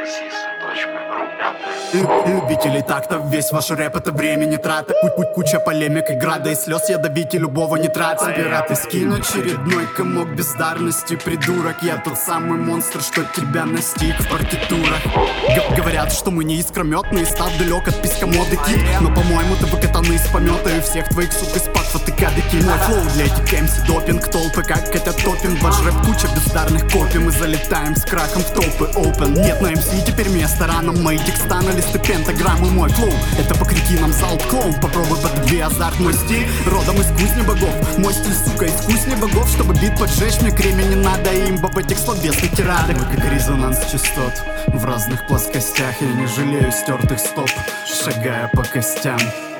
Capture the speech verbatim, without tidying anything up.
Лю- Любителей такта, весь ваш рэп это времени трата. Ку- ку- Куча полемик и града и слез, ядовите любого не траться. Пираты скину очередной комок бездарности. Придурок, я тот самый монстр, что тебя настиг в партитурах. Г- Говорят, что мы не искрометные, став далек от пискомоды кит. Но по-моему ты выкатаны из помета и всех твоих сук из пак фотокадыки. Мой флоу для этих эм си допинг, толпы как хотят топинг. Ваш рэп куча бездарных копий, мы залетаем с краком в толпы open. Нет на эм си теперь место рано, мои текста на листы пентаграммы. Мой флоу это по кретинам залп клоун. Попробуй подби азарт, мой стиль родом из кузни богов. Мой стиль, сука, из кузни богов. Чтобы бит поджечь, мне кремень не надо. Имба в этих словесных тирадах. Мы как резонанс частот в разных плоскостях. Я не жалею стертых стоп, шагая по костям.